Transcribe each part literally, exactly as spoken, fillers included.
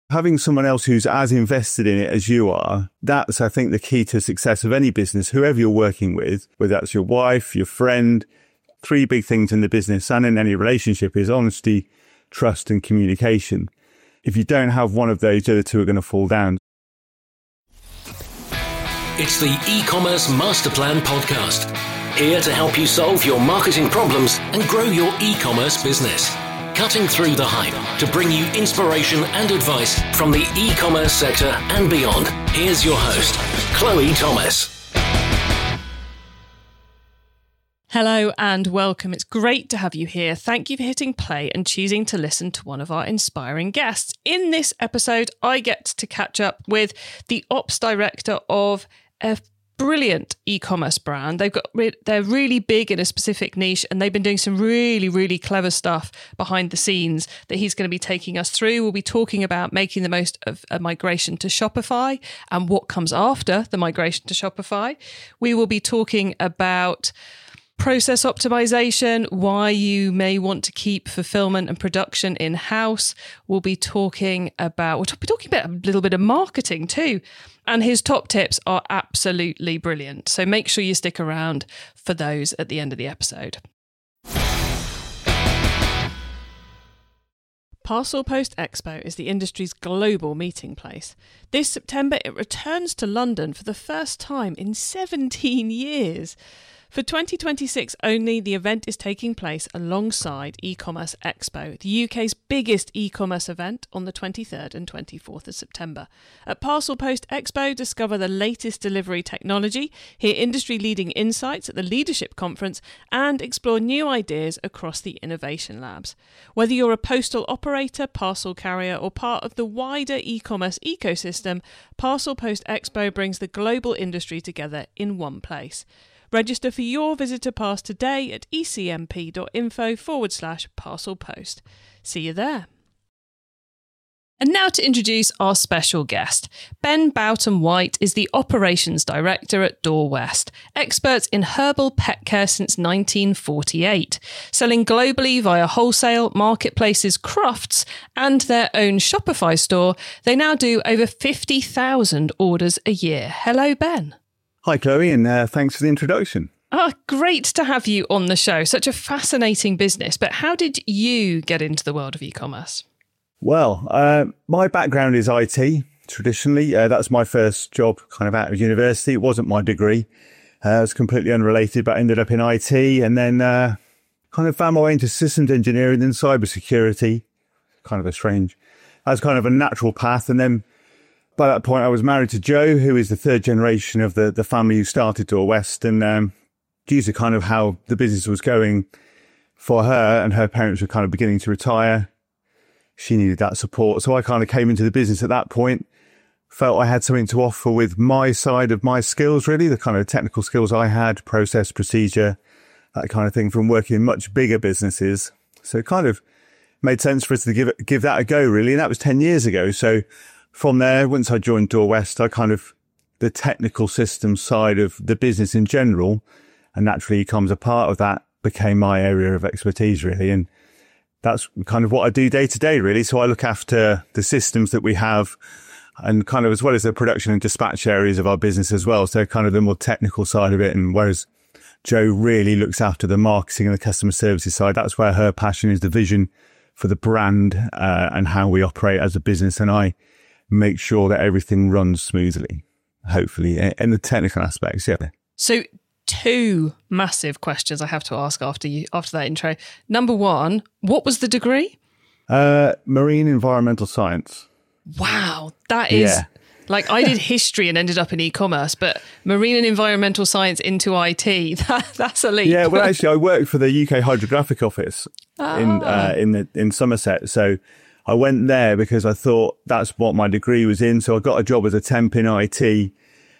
Having someone else who's as invested in it as you are, that's, I think, the key to success of any business, whoever you're working with, whether that's your wife, your friend. Three big things in the business and in any relationship is honesty, trust, and communication. If you don't have one of those, the other two are going to fall down. It's the E-commerce Master Plan Podcast. Here to help you solve your marketing problems and grow your e-commerce business. Cutting through the hype to bring you inspiration and advice from the e-commerce sector and beyond. Here's your host, Chloe Thomas. Hello and welcome. It's great to have you here. Thank you for hitting play and choosing to listen to one of our inspiring guests. In this episode, I get to catch up with the ops director of a brilliant e-commerce brand. They've got they're really big in a specific niche, and they've been doing some really, really clever stuff behind the scenes that he's going to be taking us through. We'll be talking about making the most of a migration to Shopify and what comes after the migration to Shopify. We will be talking about process optimization, why you may want to keep fulfillment and production in-house. We'll be talking about, we'll be talking about a little bit of marketing too. And his top tips are absolutely brilliant. So make sure you stick around for those at the end of the episode. Parcel Post Expo is the industry's global meeting place. This September, it returns to London for the first time in seventeen years. For twenty twenty-six only, the event is taking place alongside E-commerce Expo, the U K's biggest e-commerce event, on the twenty-third and twenty-fourth of September. At Parcel Post Expo, discover the latest delivery technology, hear industry-leading insights at the Leadership Conference, and explore new ideas across the Innovation Labs. Whether you're a postal operator, parcel carrier, or part of the wider e-commerce ecosystem, Parcel Post Expo brings the global industry together in one place. Register for your visitor pass today at ecmp.info forward slash parcel post. See you there. And now to introduce our special guest. Ben Boughton-White is the Operations Director at Door West, experts in herbal pet care since nineteen forty-eight. Selling globally via wholesale, marketplaces, crafts, and their own Shopify store, they now do over fifty thousand orders a year. Hello, Ben. Hi, Chloe, and uh, thanks for the introduction. Ah, great to have you on the show. Such a fascinating business. But how did you get into the world of e-commerce? Well, uh, my background is I T, traditionally. Uh, that's my first job kind of out of university. It wasn't my degree. Uh, it was completely unrelated, but I ended up in I T and then uh, kind of found my way into systems engineering and cybersecurity. Kind of a strange, that's kind of a natural path. And then by that point, I was married to Jo, who is the third generation of the, the family who started Door West. And um, due to kind of how the business was going for her, and her parents were kind of beginning to retire, she needed that support. So I kind of came into the business at that point, felt I had something to offer with my side of my skills, really, the kind of technical skills I had, process, procedure, that kind of thing, from working in much bigger businesses. So it kind of made sense for us to give it, give that a go, really. And that was ten years ago. So from there, once I joined Door West, I kind of, the technical systems side of the business in general, and naturally comes a part of that, became my area of expertise, really. And that's kind of what I do day to day, really. So I look after the systems that we have, and kind of as well as the production and dispatch areas of our business as well. So kind of the more technical side of it. And whereas Jo really looks after the marketing and the customer services side, that's where her passion is, the vision for the brand uh, and how we operate as a business. And I make sure that everything runs smoothly, hopefully, in the technical aspects. Yeah. So two massive questions I have to ask after you after that intro. Number one, what was the degree? Uh, marine environmental science. Wow, that is yeah. like I did history and ended up in e-commerce, but marine and environmental science into I T, that, that's a leap. Yeah, well, actually, I worked for the U K Hydrographic Office ah. in uh, in the in Somerset, so I went there because I thought that's what my degree was in. So I got a job as a temp in I T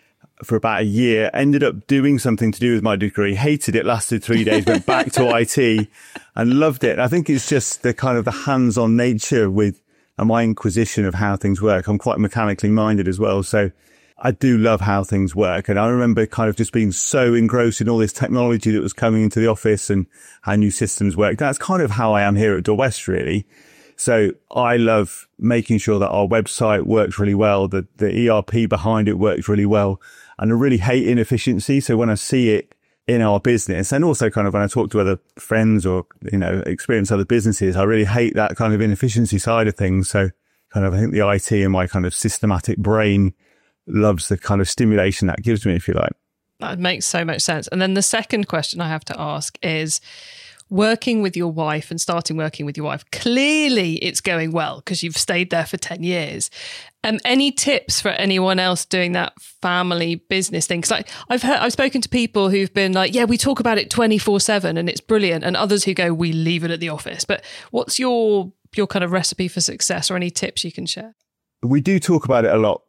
for about a year, ended up doing something to do with my degree, hated it, lasted three days, went back to I T and loved it. I think it's just the kind of the hands-on nature with and my inquisition of how things work. I'm quite mechanically minded as well. So I do love how things work. And I remember kind of just being so engrossed in all this technology that was coming into the office and how new systems work. That's kind of how I am here at Door West, really. So I love making sure that our website works really well, that the E R P behind it works really well. And I really hate inefficiency. So when I see it in our business, and also kind of when I talk to other friends or, you know, experience other businesses, I really hate that kind of inefficiency side of things. So kind of, I think the I T and my kind of systematic brain loves the kind of stimulation that gives me, if you like. That makes so much sense. And then the second question I have to ask is, working with your wife and starting working with your wife, clearly it's going well because you've stayed there for ten years. Um, any tips for anyone else doing that family business thing? Because like, I've heard, I've spoken to people who've been like, yeah, we talk about it twenty-four seven and it's brilliant. And others who go, we leave it at the office. But what's your your kind of recipe for success, or any tips you can share? We do talk about it a lot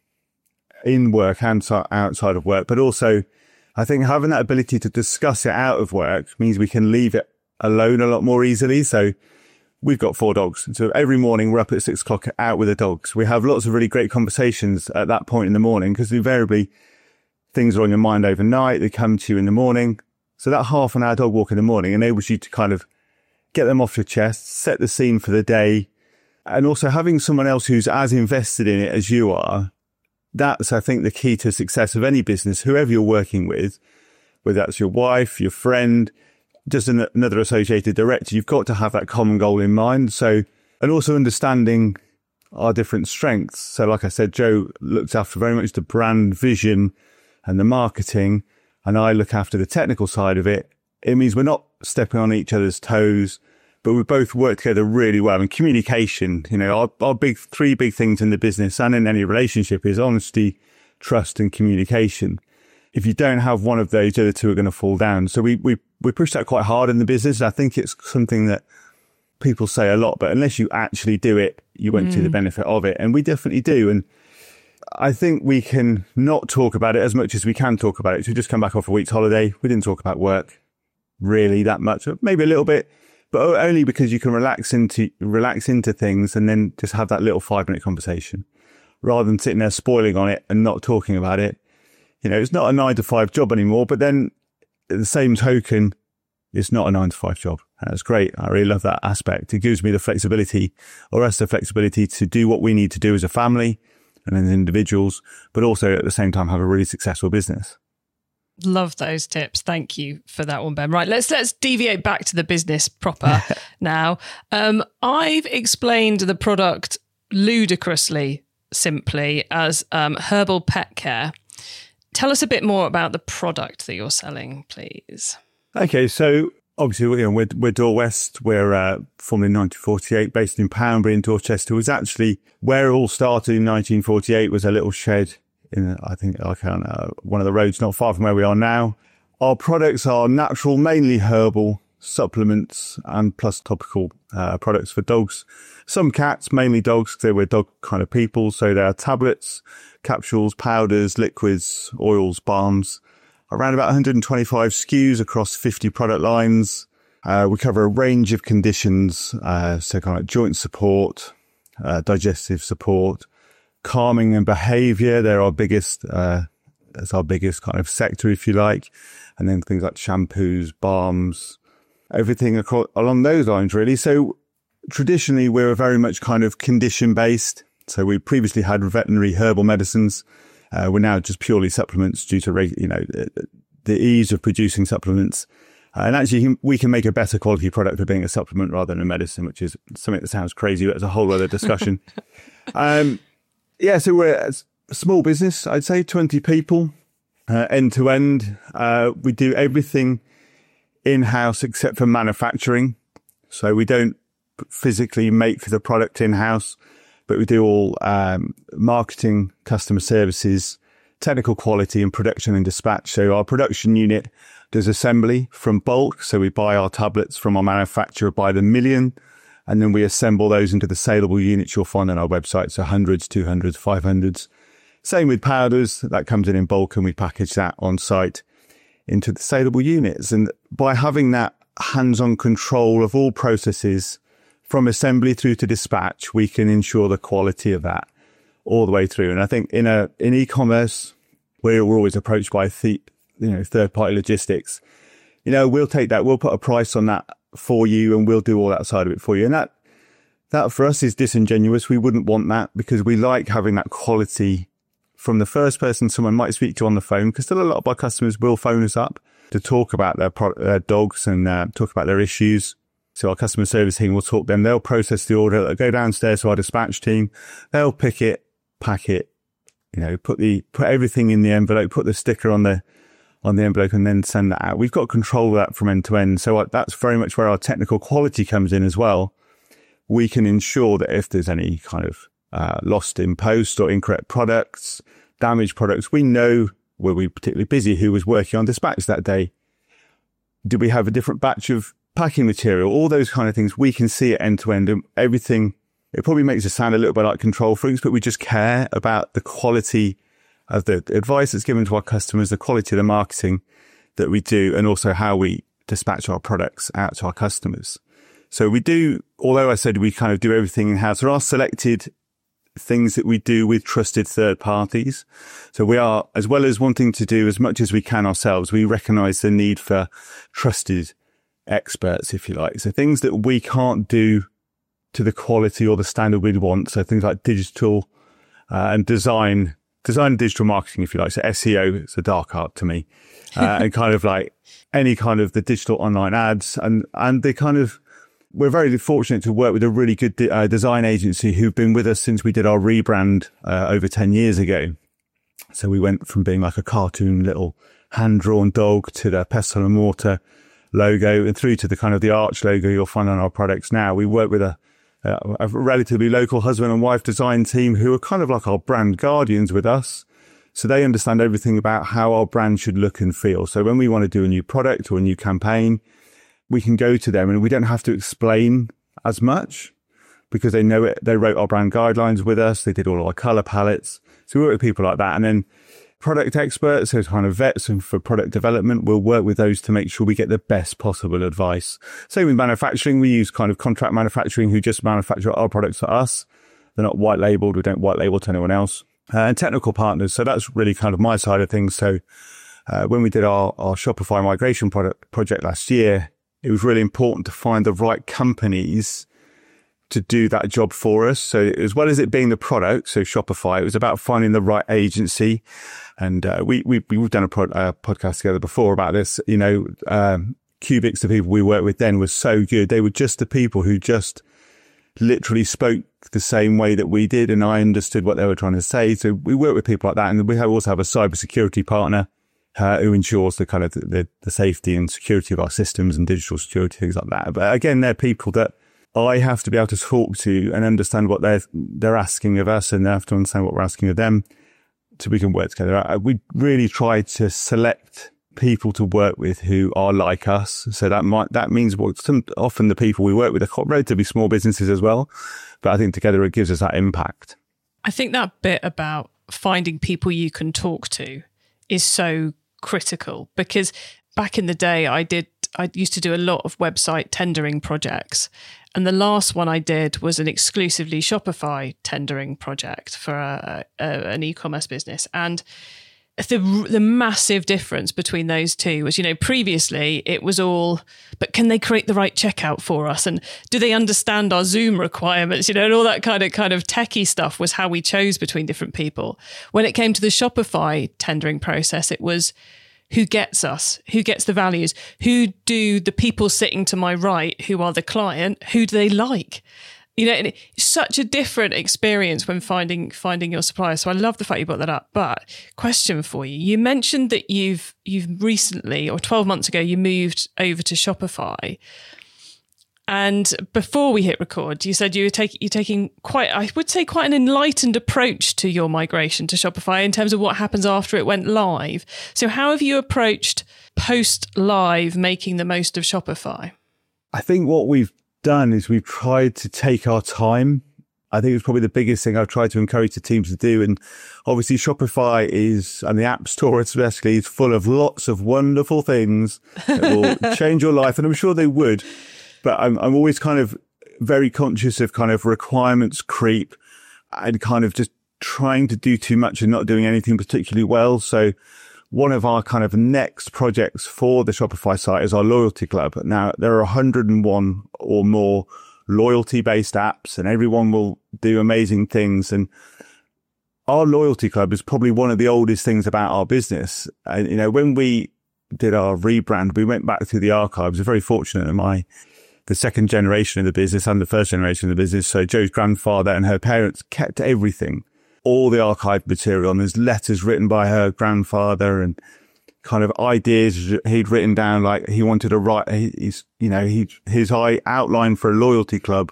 in work and outside of work, but also I think having that ability to discuss it out of work means we can leave it alone a lot more easily. So we've got four dogs. So every morning we're up at six o'clock out with the dogs. We have lots of really great conversations at that point in the morning because invariably things are on your mind overnight. They come to you in the morning. So that half an hour dog walk in the morning enables you to kind of get them off your chest, set the scene for the day. And also having someone else who's as invested in it as you are, that's, I think, the key to success of any business, whoever you're working with, whether that's your wife, your friend, just an, another associated director. You've got to have that common goal in mind. So, and also understanding our different strengths. So like I said, Joe looks after very much the brand vision and the marketing, and I look after the technical side of it. It means we're not stepping on each other's toes, but we both work together really well. And communication, you know, our, our big three big things in the business and in any relationship is honesty, trust, and communication. If you don't have one of those, the other two are going to fall down. So we, we, we push that quite hard in the business. I think it's something that people say a lot, but unless you actually do it, you won't mm. see the benefit of it. And we definitely do. And I think we can not talk about it as much as we can talk about it. So we just come back off a week's holiday. We didn't talk about work really that much, maybe a little bit, but only because you can relax into, relax into things and then just have that little five minute conversation rather than sitting there spoiling on it and not talking about it. You know, it's not a nine to five job anymore, but then at the same token, it's not a nine to five job. That's great. I really love that aspect. It gives me the flexibility, or us the flexibility to do what we need to do as a family and as individuals, but also at the same time have a really successful business. Love those tips. Thank you for that one, Ben. Right, let's let's deviate back to the business proper now. Um, I've explained the product ludicrously simply as um, herbal pet care. Tell us a bit more about the product that you're selling, please. Okay, so obviously you know, we're, we're Dorwest. We're uh, formed in nineteen forty-eight, based in Poundbury in Dorchester. It was actually where it all started in nineteen forty-eight, was a little shed in, I think, like on uh, one of the roads not far from where we are now. Our products are natural, mainly herbal supplements and plus topical uh, products for dogs. Some cats, mainly dogs, because we're dog kind of people. So there are tablets, capsules, powders, liquids, oils, balms. Around about one hundred twenty-five S K Us across fifty product lines. Uh, we cover a range of conditions, uh, so kind of like joint support, uh, digestive support, calming and behavior. They're our biggest, uh, that's our biggest kind of sector, if you like. And then things like shampoos, balms, everything across, along those lines, really. So traditionally, we're very much kind of condition based. So we previously had veterinary herbal medicines. Uh, we're now just purely supplements due to, you know, the, the ease of producing supplements. Uh, and actually, we can make a better quality product of being a supplement rather than a medicine, which is something that sounds crazy, but it's a whole other discussion. um, yeah, so we're a small business, I'd say, twenty people, uh, end to end. Uh, we do everything in-house except for manufacturing. So we don't physically make the product in-house, but we do all um, marketing, customer services, technical quality and production and dispatch. So our production unit does assembly from bulk. So we buy our tablets from our manufacturer by the million, and then we assemble those into the saleable units you'll find on our website. So hundreds, two hundreds, five hundreds. Same with powders. That comes in in bulk and we package that on site into the saleable units. And by having that hands-on control of all processes from assembly through to dispatch, we can ensure the quality of that all the way through. And I think in a in e-commerce, we're, we're always approached by the, you know, third-party logistics. You know, we'll take that, we'll put a price on that for you, and we'll do all that side of it for you. And that That for us is disingenuous. We wouldn't want that because we like having that quality from the first person someone might speak to on the phone, because still a lot of our customers will phone us up to talk about their, pro- their dogs and uh, talk about their issues. So our customer service team will talk to them. They'll process the order. They'll go downstairs to our dispatch team. They'll pick it, pack it, you know, put the put everything in the envelope, put the sticker on the on the envelope, and then send that out. We've got control of that from end to end. So that's very much where our technical quality comes in as well. We can ensure that if there's any kind of uh, lost in post or incorrect products, damaged products, we know, were we particularly busy, who was working on dispatch that day? Did we have a different batch of packing material? All those kind of things, we can see it end to end, and everything. It probably makes us sound a little bit like control freaks, but we just care about the quality of the advice that's given to our customers, the quality of the marketing that we do, and also how we dispatch our products out to our customers. So we do, although I said we kind of do everything in-house, there are selected things that we do with trusted third parties. So we are, as well as wanting to do as much as we can ourselves, we recognise the need for trusted experts, if you like. So things that we can't do to the quality or the standard we'd want. So things like digital uh, and design, design and digital marketing, if you like. So S E O is a dark art to me. Uh, and kind of like any kind of the digital online ads and, and the kind of, we're very fortunate to work with a really good de- uh, design agency who've been with us since we did our rebrand uh, over ten years ago. So we went from being like a cartoon little hand-drawn dog to the pestle and mortar logo and through to the kind of the arch logo you'll find on our products now. We work with a, a, a relatively local husband and wife design team who are kind of like our brand guardians with us. So they understand everything about how our brand should look and feel. So when we want to do a new product or a new campaign, we can go to them and we don't have to explain as much because they know it. They wrote our brand guidelines with us. They did all our color palettes. So we work with people like that. And then product experts, so kind of vets and for product development, we'll work with those to make sure we get the best possible advice. Same with manufacturing. We use kind of contract manufacturing who just manufacture our products for us. They're not white labeled. We don't white label to anyone else. Uh, and technical partners. So that's really kind of my side of things. So uh, when we did our, our Shopify migration product project last year, it was really important to find the right companies to do that job for us. So as well as it being the product, so Shopify, it was about finding the right agency. And uh, we, we, we've done a pro- uh, podcast together before about this. You know, um, Cubics, the people we worked with then, was so good. They were just the people who just literally spoke the same way that we did. And I understood what they were trying to say. So we work with people like that. And we have also have a cybersecurity partner Uh, who ensures the kind of the, the safety and security of our systems and digital security, things like that. But again, they're people that I have to be able to talk to and understand what they're, they're asking of us, and they have to understand what we're asking of them so we can work together. We really try to select people to work with who are like us. So that might, that means what some, often the people we work with are relatively small businesses as well. But I think together it gives us that impact. I think that bit about finding people you can talk to is so critical, because back in the day I did I used to do a lot of website tendering projects, and the last one I did was an exclusively Shopify tendering project for a, a, an e-commerce business. And the the massive difference between those two was, you know, previously it was all, but can they create the right checkout for us? And do they understand our Zoom requirements? You know, and all that kind of kind of techie stuff was how we chose between different people. When it came to the Shopify tendering process, it was who gets us, who gets the values, who do the people sitting to my right, who are the client, who do they like? You know, and it's such a different experience when finding finding your supplier. So I love the fact you brought that up. But question for you: you mentioned that you've you've recently, or twelve months ago, you moved over to Shopify. And before we hit record, you said you were taking you're taking quite, I would say, quite an enlightened approach to your migration to Shopify in terms of what happens after it went live. So how have you approached post live making the most of Shopify? I think what we've done is we've tried to take our time. I think it's probably the biggest thing I've tried to encourage the teams to do. And obviously Shopify is, and the App Store especially, is full of lots of wonderful things that will change your life. And I'm sure they would, but I'm, I'm always kind of very conscious of kind of requirements creep and kind of just trying to do too much and not doing anything particularly well. So one of our kind of next projects for the Shopify site is our loyalty club. Now, there are one hundred and one or more loyalty-based apps, and everyone will do amazing things. And our loyalty club is probably one of the oldest things about our business. And, you know, when we did our rebrand, we went back through the archives. We're very fortunate that my, the second generation of the business and the first generation of the business. So Joe's grandfather and her parents kept everything, all the archived material. And there's letters written by her grandfather and kind of ideas he'd written down, like he wanted to write, he's, you know, he, his outline for a loyalty club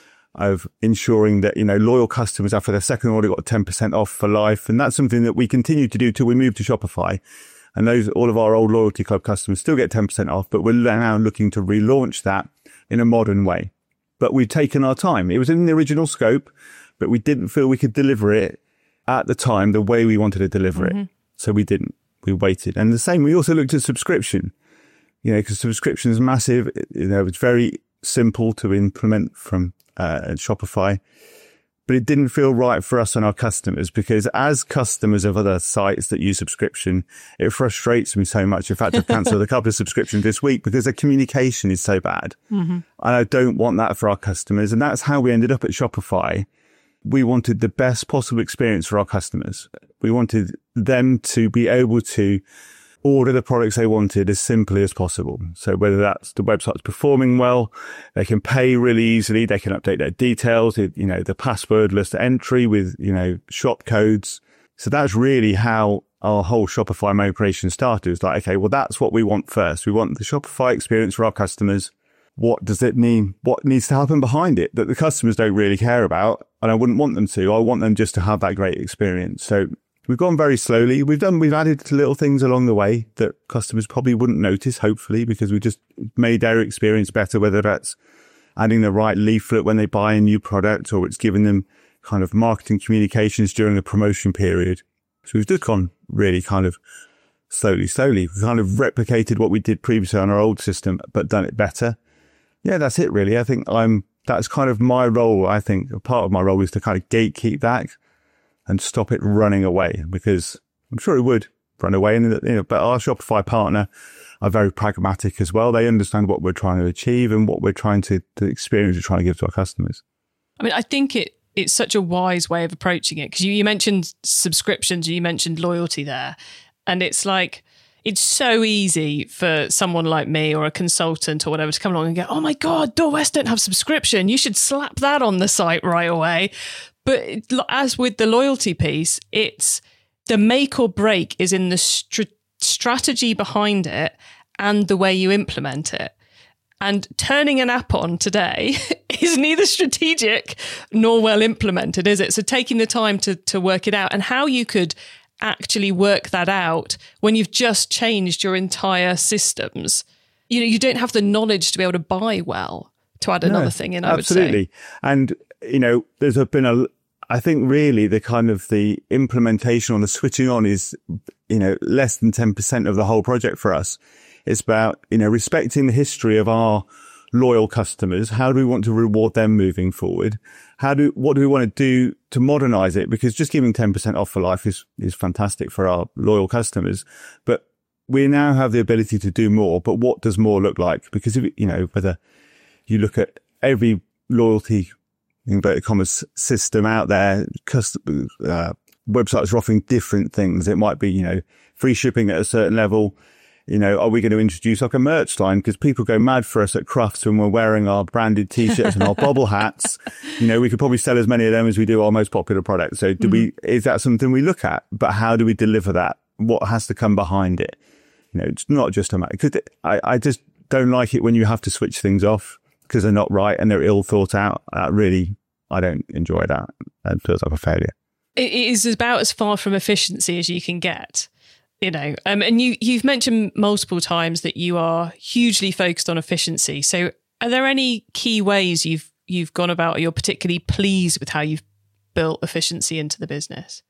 of ensuring that, you know, loyal customers after their second order got ten percent off for life. And that's something that we continue to do till we move to Shopify. And those, all of our old loyalty club customers still get ten percent off, but we're now looking to relaunch that in a modern way. But we've taken our time. It was in the original scope, but we didn't feel we could deliver it at the time the way we wanted to deliver mm-hmm. it. So we didn't. We waited. And the same, we also looked at subscription, you know, because subscription is massive. You know, it's very simple to implement from uh, Shopify, but it didn't feel right for us and our customers, because as customers of other sites that use subscription, it frustrates me so much. In fact, I've cancelled a couple of subscriptions this week because the communication is so bad. Mm-hmm. And I don't want that for our customers. And that's how we ended up at Shopify. We wanted the best possible experience for our customers. We wanted them to be able to order the products they wanted as simply as possible. So whether that's the website's performing well, they can pay really easily, they can update their details, you know, the passwordless entry with, you know, shop codes. So that's really how our whole Shopify migration started. It's like, okay, well, that's what we want first. We want the Shopify experience for our customers. What does it mean? What needs to happen behind it that the customers don't really care about? And I wouldn't want them to. I want them just to have that great experience. So we've gone very slowly. We've done, we've added little things along the way that customers probably wouldn't notice, hopefully, because we just made their experience better, whether that's adding the right leaflet when they buy a new product, or it's giving them kind of marketing communications during a promotion period. So we've just gone really kind of slowly, slowly. We kind of replicated what we did previously on our old system, but done it better. Yeah, that's it really. I think I'm, that's kind of my role. I think a part of my role is to kind of gatekeep that and stop it running away, because I'm sure it would run away. And, you know, but our Shopify partner are very pragmatic as well. They understand what we're trying to achieve and what we're trying to, the experience we're trying to give to our customers. I mean, I think it, it's such a wise way of approaching it, because you, you mentioned subscriptions, you mentioned loyalty there. And it's like, it's so easy for someone like me or a consultant or whatever to come along and go, oh my God, Dorwest don't have subscription. You should slap that on the site right away. But as with the loyalty piece, it's the make or break is in the str- strategy behind it and the way you implement it. And turning an app on today is neither strategic nor well implemented, is it? So taking the time to to work it out, and how you could actually work that out when you've just changed your entire systems. You know, you don't have the knowledge to be able to buy well, to add another no, thing in, I absolutely. would say. And, you know, there's been a, I think really the kind of the implementation on the switching on is, you know, less than ten percent of the whole project for us. It's about, you know, respecting the history of our loyal customers. How do we want to reward them moving forward? How do, what do we want to do to modernize it? Because just giving ten percent off for life is, is fantastic for our loyal customers. But we now have the ability to do more. But what does more look like? Because, if, you know, whether you look at every loyalty inverted commas system out there, custom, uh, websites are offering different things. It might be, you know, free shipping at a certain level. You know, are we going to introduce like a merch line? Because people go mad for us at Crufts when we're wearing our branded T-shirts and our bobble hats. You know, we could probably sell as many of them as we do our most popular products. So do mm-hmm. we, is that something we look at? But how do we deliver that? What has to come behind it? You know, it's not just a matter. Cause I, I just don't like it when you have to switch things off because they're not right and they're ill thought out. That really, I don't enjoy that. That feels like a failure. It is about as far from efficiency as you can get. You know, um, and you, you've mentioned multiple times that you are hugely focused on efficiency. So are there any key ways you've you've gone about, or you're particularly pleased with how you've built efficiency into the business?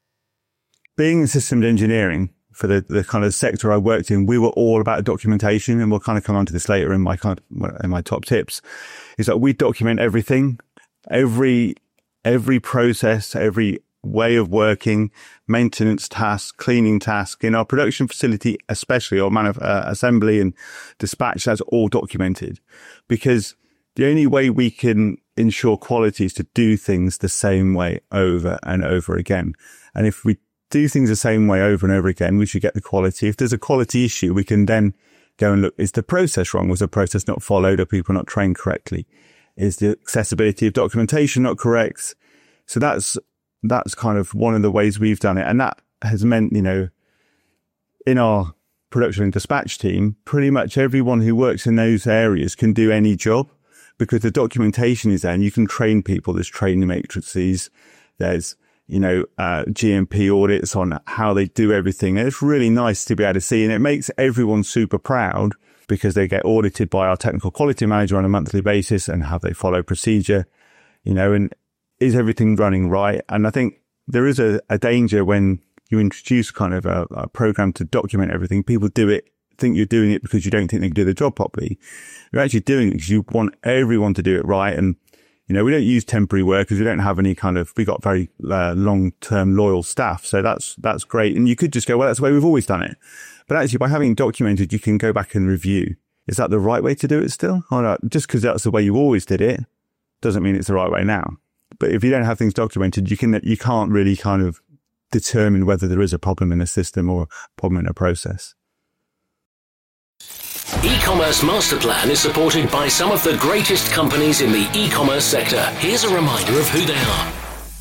Being in systems engineering, for the, the kind of sector I worked in, we were all about documentation, and we'll kind of come on to this later in my kind of, in my top tips, is that we document everything, every every process, every way of working, maintenance tasks, cleaning tasks in our production facility, especially, or manuf- uh, assembly and dispatch. That's all documented, because the only way we can ensure quality is to do things the same way over and over again. And if we do things the same way over and over again, we should get the quality. If there's a quality issue, we can then go and look, is the process wrong? Was the process not followed? Are people not trained correctly? Is the accessibility of documentation not correct? So that's, that's kind of one of the ways we've done it. And that has meant, you know, in our production and dispatch team, pretty much everyone who works in those areas can do any job because the documentation is there and you can train people. There's training matrices. There's, you know, uh, G M P audits on how they do everything. And it's really nice to be able to see. And it makes everyone super proud because they get audited by our technical quality manager on a monthly basis and have they follow procedure, you know, and is everything running right? And I think there is a, a danger when you introduce kind of a, a program to document everything. People do it, think you're doing it because you don't think they can do the job properly. You're actually doing it because you want everyone to do it right. And, you know, we don't use temporary workers. We don't have any kind of, we got very uh, long-term loyal staff. So that's, that's great. And you could just go, well, that's the way we've always done it. But actually by having it documented, you can go back and review. Is that the right way to do it still? Or not? Just because that's the way you always did it doesn't mean it's the right way now. But if you don't have things documented, you can, you can't really kind of determine whether there is a problem in a system or a problem in a process. E-commerce Master Plan is supported by some of the greatest companies in the e-commerce sector. Here's a reminder of who they are.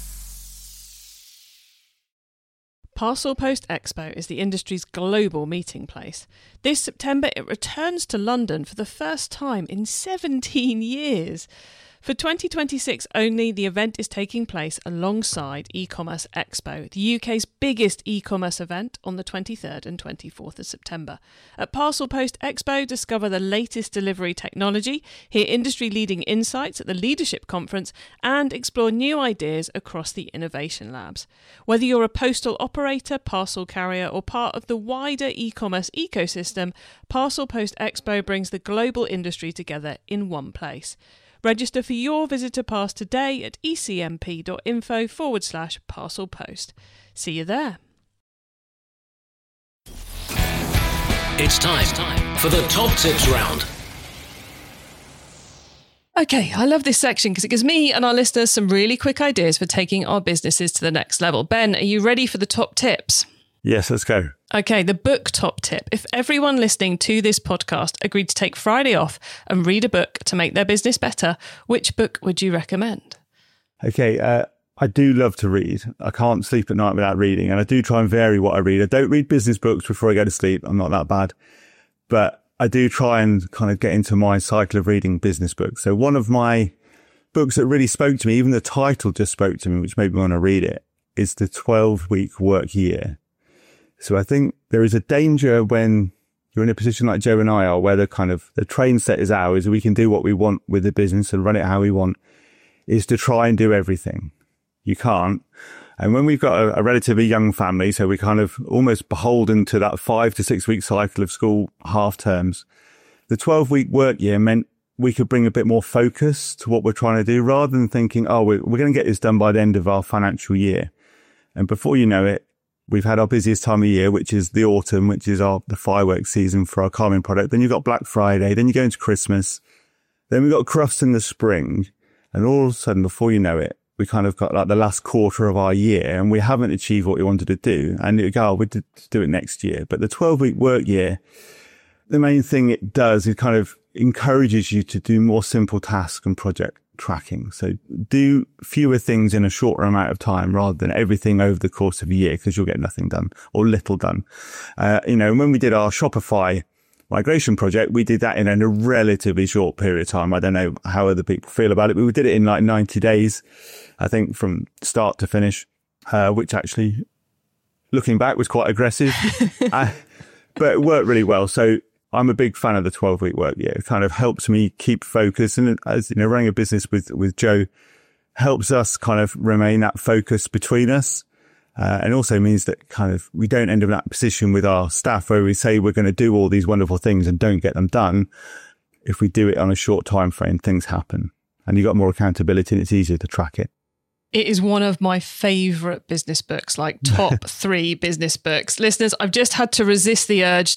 Parcel Post Expo is the industry's global meeting place. This September, it returns to London for the first time in seventeen years. For twenty twenty-six only, the event is taking place alongside E-commerce Expo, the U K's biggest e-commerce event, on the twenty-third and twenty-fourth of September. At Parcel Post Expo, discover the latest delivery technology, hear industry-leading insights at the Leadership Conference, and explore new ideas across the Innovation Labs. Whether you're a postal operator, parcel carrier, or part of the wider e-commerce ecosystem, Parcel Post Expo brings the global industry together in one place. Register for your visitor pass today at ecmp.info forward slash parcel post. See you there. It's time for the top tips round. Okay, I love this section because it gives me and our listeners some really quick ideas for taking our businesses to the next level. Ben, are you ready for the top tips? Yes, let's go. Okay, the book top tip. If everyone listening to this podcast agreed to take Friday off and read a book to make their business better, which book would you recommend? Okay, uh, I do love to read. I can't sleep at night without reading, and I do try and vary what I read. I don't read business books before I go to sleep. I'm not that bad. But I do try and kind of get into my cycle of reading business books. So one of my books that really spoke to me, even the title just spoke to me, which made me want to read it, is The twelve-Week Work Year. So I think there is a danger when you're in a position like Joe and I are, where the kind of the train set is ours, we can do what we want with the business and run it how we want, is to try and do everything. You can't. And when we've got a, a relatively young family, so we're kind of almost beholden to that five to six week cycle of school half terms, the twelve week work year meant we could bring a bit more focus to what we're trying to do rather than thinking, oh, we're, we're going to get this done by the end of our financial year. And before you know it, we've had our busiest time of year, which is the autumn, which is our the fireworks season for our Carmen product. Then you've got Black Friday. Then you go into Christmas. Then we've got Crufts in the spring. And all of a sudden, before you know it, we kind of got like the last quarter of our year and we haven't achieved what we wanted to do. And you go, oh, we did do it next year. But the twelve week work year, the main thing it does, it kind of encourages you to do more simple tasks and project tracking. So do fewer things in a shorter amount of time rather than everything over the course of a year, because you'll get nothing done or little done. Uh, you know, when we did our Shopify migration project, we did that in a relatively short period of time. I don't know how other people feel about it, but we did it in like ninety days, I think, from start to finish, uh, which actually, looking back, was quite aggressive, uh, but it worked really well. So I'm a big fan of the twelve week work year. It kind of helps me keep focus. And as you know, running a business with, with Joe helps us kind of remain that focus between us. Uh, and also means that kind of we don't end up in that position with our staff where we say we're going to do all these wonderful things and don't get them done. If we do it on a short time frame, things happen and you've got more accountability and it's easier to track it. It is one of my favourite business books, like top three business books. Listeners, I've just had to resist the urge to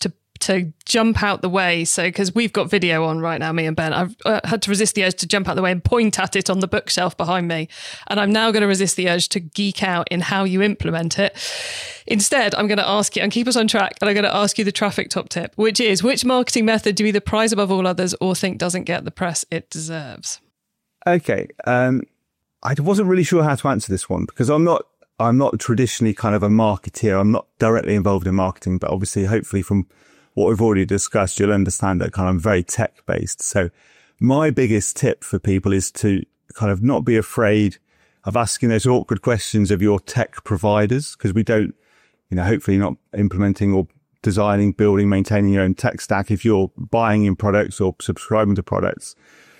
to jump out the way. So, because we've got video on right now, me and Ben, I've uh, had to resist the urge to jump out the way and point at it on the bookshelf behind me. And I'm now going to resist the urge to geek out in how you implement it. Instead, I'm going to ask you, and keep us on track, and I'm going to ask you the traffic top tip, which is, which marketing method do you either prize above all others or think doesn't get the press it deserves? Okay. Um, I wasn't really sure how to answer this one because I'm not, I'm not traditionally kind of a marketeer. I'm not directly involved in marketing, but obviously, hopefully from what we've already discussed, you'll understand that kind of I'm very tech based. So my biggest tip for people is to kind of not be afraid of asking those awkward questions of your tech providers, because we don't, you know, hopefully not implementing or designing, building, maintaining your own tech stack. If you're buying in products or subscribing to products,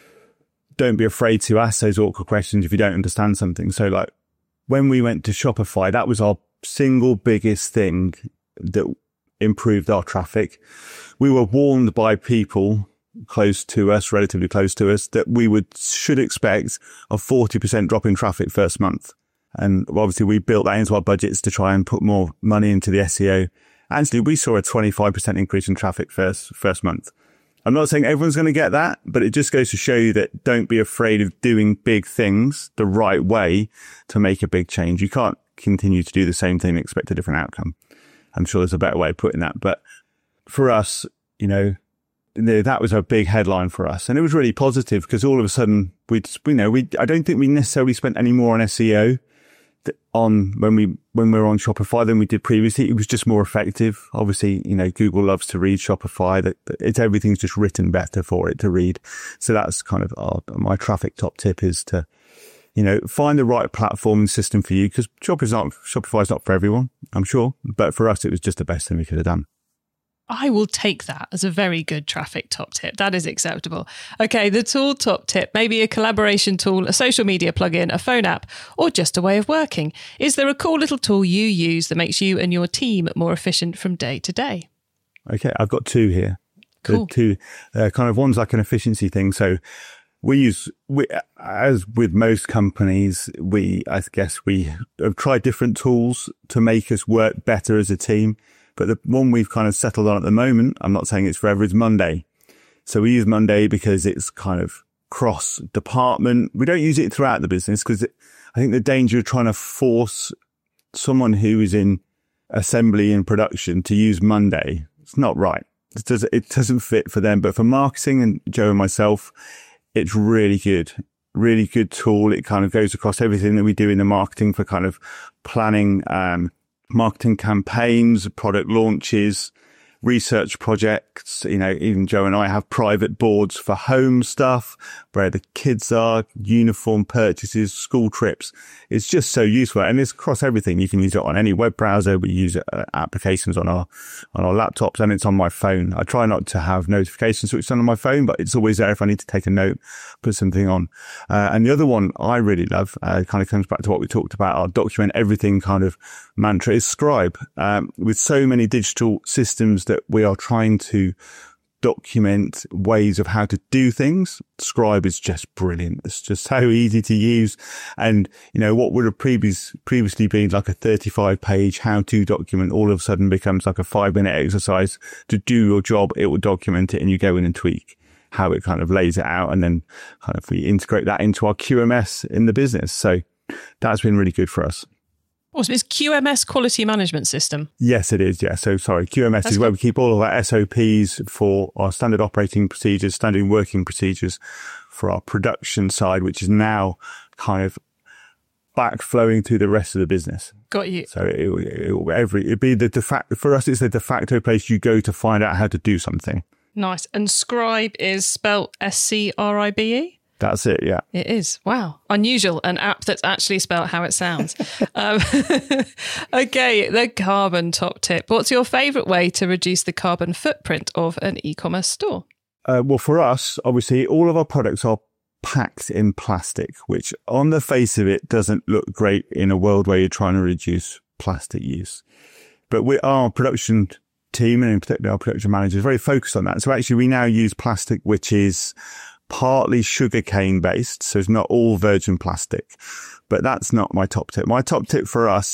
don't be afraid to ask those awkward questions if you don't understand something. So like when we went to Shopify, that was our single biggest thing that improved our traffic. We were warned by people close to us, relatively close to us, that we would should expect a forty percent drop in traffic first month. And obviously we built that into our budgets to try and put more money into the S E O. Actually, we saw a twenty-five percent increase in traffic first, first month. I'm not saying everyone's going to get that, but it just goes to show you that don't be afraid of doing big things the right way to make a big change. You can't continue to do the same thing and expect a different outcome. I'm sure there's a better way of putting that. But for us, you know, that was a big headline for us. And it was really positive because all of a sudden we, you know, we, I don't think we necessarily spent any more on S E O on when we, when we were on Shopify than we did previously. It was just more effective. Obviously, you know, Google loves to read Shopify, that it's everything's just written better for it to read. So that's kind of our, my traffic top tip is to, you know, find the right platform and system for you, because Shopify's not, Shopify's not for everyone, I'm sure. But for us, it was just the best thing we could have done. I will take that as a very good traffic top tip. That is acceptable. Okay, the tool top tip, maybe a collaboration tool, a social media plugin, a phone app, or just a way of working. Is there a cool little tool you use that makes you and your team more efficient from day to day? Okay, I've got two here. Cool. Two, uh, kind of one's like an efficiency thing. So we use, we, as with most companies, we, I guess we have tried different tools to make us work better as a team. But the one we've kind of settled on at the moment, I'm not saying it's forever, is Monday. So we use Monday because it's kind of cross department. We don't use it throughout the business because I think the danger of trying to force someone who is in assembly and production to use Monday, it's not right. It doesn't, it doesn't fit for them. But for marketing and Joe and myself, it's really good. Really good tool. It kind of goes across everything that we do in the marketing for kind of planning, um, marketing campaigns, product launches, research projects. You know, even Joe and I have private boards for home stuff, where the kids are, uniform purchases, school trips. It's just so useful. And it's across everything. You can use it on any web browser. We use it, uh, applications on our, on our laptops, and it's on my phone. I try not to have notifications switched on on my phone, but it's always there if I need to take a note, put something on. Uh, and the other one I really love, uh, kind of comes back to what we talked about, our document everything kind of mantra, is Scribe. Um, with so many digital systems that we are trying to document ways of how to do things, Scribe is just brilliant. It's just so easy to use. And, you know, what would have previous, previously been like a thirty-five page how-to document all of a sudden becomes like a five minute exercise to do your job. It will document it, and you go in and tweak how it kind of lays it out. And then kind of we integrate that into our Q M S in the business. So that's been really good for us. Awesome. It's Q M S quality management system. Yes, it is. Yeah. So sorry, Q M S That's is where cool. we keep all of our S O Ps for our standard operating procedures, standard working procedures for our production side, which is now kind of back flowing through the rest of the business. Got you. So it, it, every, it'd be the de facto, for us, it's the de facto place you go to find out how to do something. Nice. And Scribe is spelt S C R I B E? That's it, yeah. It is. Wow. Unusual. An app that's actually spelled how it sounds. um, okay, the carbon top tip. What's your favourite way to reduce the carbon footprint of an e-commerce store? Uh, well, for us, obviously, all of our products are packed in plastic, which on the face of it doesn't look great in a world where you're trying to reduce plastic use. But we, our production team, and in particular our production manager, is very focused on that. So actually, we now use plastic which is partly sugarcane based, so it's not all virgin plastic. But that's not my top tip. My top tip for us,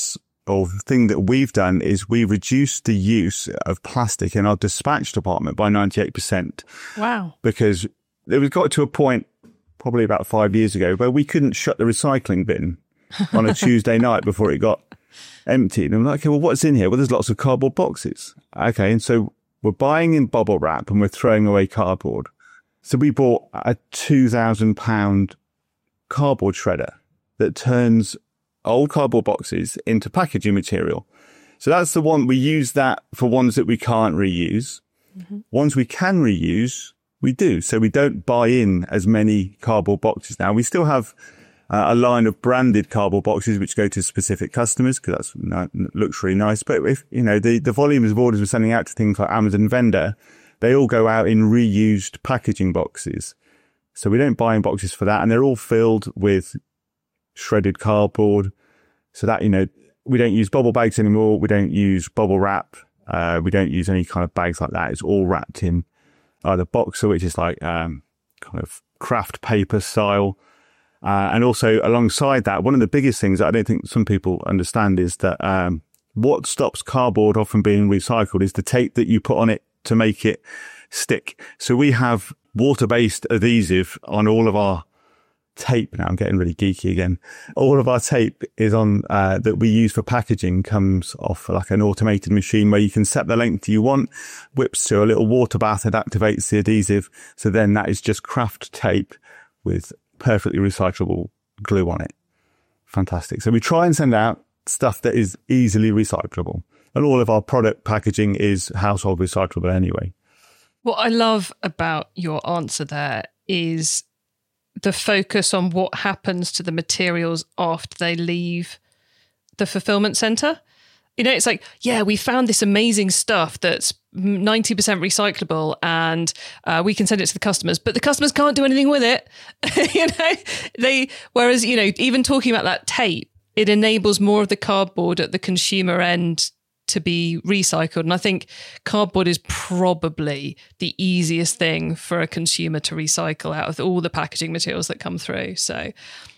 or thing that we've done is we reduced the use of plastic in our dispatch department by ninety-eight percent. Wow. Because it was got to a point probably about five years ago where we couldn't shut the recycling bin on a Tuesday night before it got emptied. And I'm like, okay, well, what's in here? Well, there's lots of cardboard boxes. Okay. And so we're buying in bubble wrap and we're throwing away cardboard. So we bought a two thousand pound cardboard shredder that turns old cardboard boxes into packaging material. So that's the one, we use that for ones that we can't reuse. Mm-hmm. Ones we can reuse, we do. So we don't buy in as many cardboard boxes now. We still have uh, a line of branded cardboard boxes which go to specific customers because that looks really nice. But if, you know, the, the volumes of orders we're sending out to things like Amazon Vendor, they all go out in reused packaging boxes. So we don't buy in boxes for that. And they're all filled with shredded cardboard. So that, you know, we don't use bubble bags anymore. We don't use bubble wrap. Uh, we don't use any kind of bags like that. It's all wrapped in either boxer, which is like um, kind of craft paper style. Uh, and also alongside that, one of the biggest things that I don't think some people understand is that um, what stops cardboard off from being recycled is the tape that you put on it to make it stick. So we have water-based adhesive on all of our tape. Now I'm getting really geeky again. All of our tape is on, uh, that we use for packaging comes off like an automated machine where you can set the length you want, whips to a little water bath that activates the adhesive. So then that is just craft tape with perfectly recyclable glue on it. Fantastic. So we try and send out stuff that is easily recyclable. And all of our product packaging is household recyclable anyway. What I love about your answer there is the focus on what happens to the materials after they leave the fulfillment center. You know, it's like, yeah, we found this amazing stuff that's ninety percent recyclable and uh, we can send it to the customers, but the customers can't do anything with it. You know, they, whereas, you know, even talking about that tape, it enables more of the cardboard at the consumer end to be recycled. And I think cardboard is probably the easiest thing for a consumer to recycle out of all the packaging materials that come through. So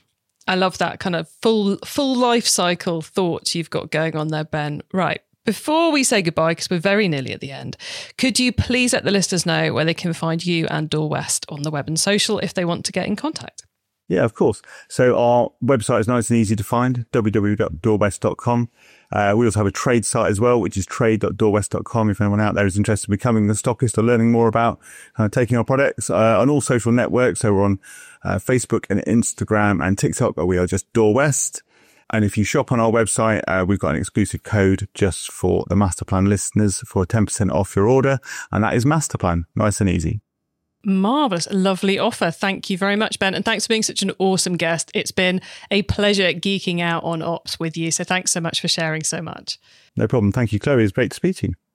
I love that kind of full full life cycle thoughts you've got going on there, Ben. Right. Before we say goodbye, because we're very nearly at the end, could you please let the listeners know where they can find you and Door West on the web and social if they want to get in contact? Yeah, of course. So our website is nice and easy to find, w w w dot door west dot com. Uh, we also have a trade site as well, which is trade dot door west dot com if anyone out there is interested in becoming a stockist or learning more about uh, taking our products. Uh, on all social networks, so we're on uh, Facebook and Instagram and TikTok, but we are just Door West. And if you shop on our website, uh, we've got an exclusive code just for the Masterplan listeners for ten percent off your order. And that is Masterplan. Nice and easy. Marvellous. Lovely offer. Thank you very much, Ben. And thanks for being such an awesome guest. It's been a pleasure geeking out on ops with you. So thanks so much for sharing so much. No problem. Thank you, Chloe. It's great to speak to you.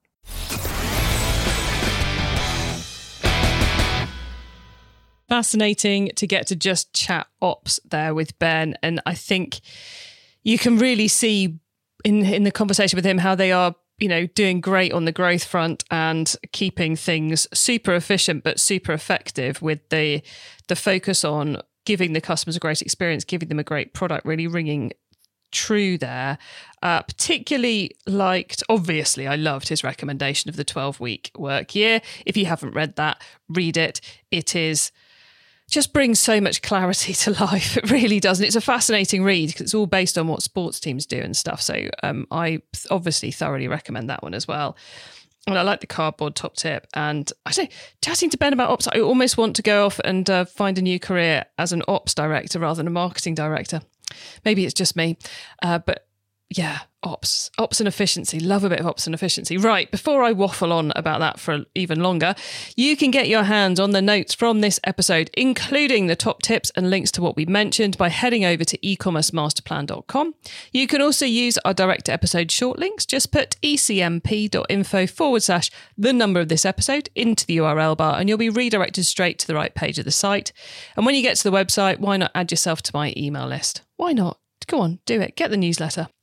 Fascinating to get to just chat ops there with Ben. And I think you can really see in, in the conversation with him how they are, you know, doing great on the growth front and keeping things super efficient, but super effective with the the focus on giving the customers a great experience, giving them a great product, really ringing true there. Uh, particularly liked, obviously, I loved his recommendation of the twelve-week work year. If you haven't read that, read it. It is just brings so much clarity to life. It really does. And it's a fascinating read because it's all based on what sports teams do and stuff. So um, I obviously thoroughly recommend that one as well. And I like the cardboard top tip. And I say, chatting to Ben about ops, I almost want to go off and uh, find a new career as an ops director rather than a marketing director. Maybe it's just me. Uh, but yeah, ops, ops and efficiency. Love a bit of ops and efficiency. Right, before I waffle on about that for even longer, you can get your hands on the notes from this episode, including the top tips and links to what we mentioned by heading over to e commerce masterplan dot com. You can also use our direct episode short links. Just put ecmp.info forward slash the number of this episode into the U R L bar and you'll be redirected straight to the right page of the site. And when you get to the website, why not add yourself to my email list? Why not? Go on, do it. Get the newsletter.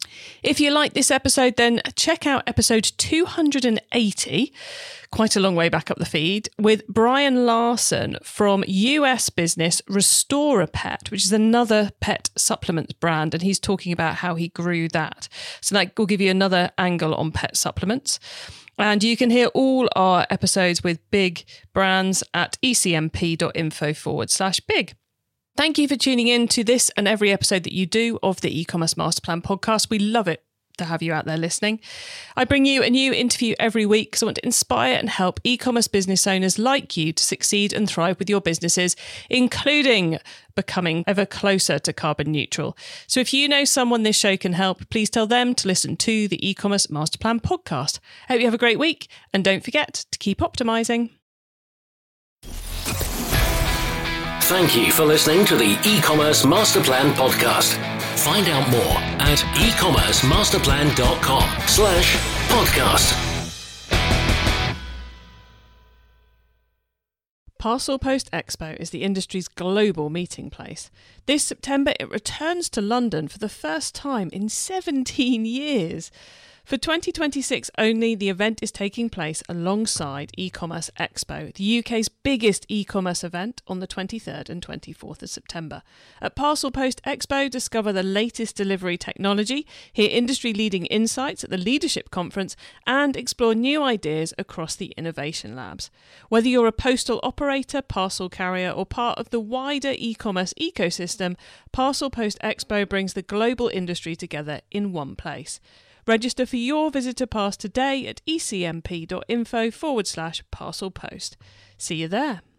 If you like this episode, then check out episode two hundred eighty, quite a long way back up the feed, with Brian Larson from U S business Restore a Pet, which is another pet supplements brand, and he's talking about how he grew that. So that will give you another angle on pet supplements. And you can hear all our episodes with big brands at ecmp.info forward slash big. Thank you for tuning in to this and every episode that you do of the E-commerce Master Plan podcast. We love it to have you out there listening. I bring you a new interview every week because I want to inspire and help e-commerce business owners like you to succeed and thrive with your businesses, including becoming ever closer to carbon neutral. So if you know someone this show can help, please tell them to listen to the E-commerce Master Plan podcast. I hope you have a great week, and don't forget to keep optimizing. Thank you for listening to the E-commerce Master Plan podcast. Find out more at ecommercemasterplan.com slash podcast. Parcel Post Expo is the industry's global meeting place. This September, it returns to London for the first time in seventeen years. For twenty twenty-six only, the event is taking place alongside E-commerce Expo, the U K's biggest e-commerce event, on the twenty-third and twenty-fourth of September. At Parcel Post Expo, discover the latest delivery technology, hear industry-leading insights at the Leadership Conference, and explore new ideas across the Innovation Labs. Whether you're a postal operator, parcel carrier, or part of the wider e-commerce ecosystem, Parcel Post Expo brings the global industry together in one place. Register for your visitor pass today at ecmp.info forward slash parcel post. See you there.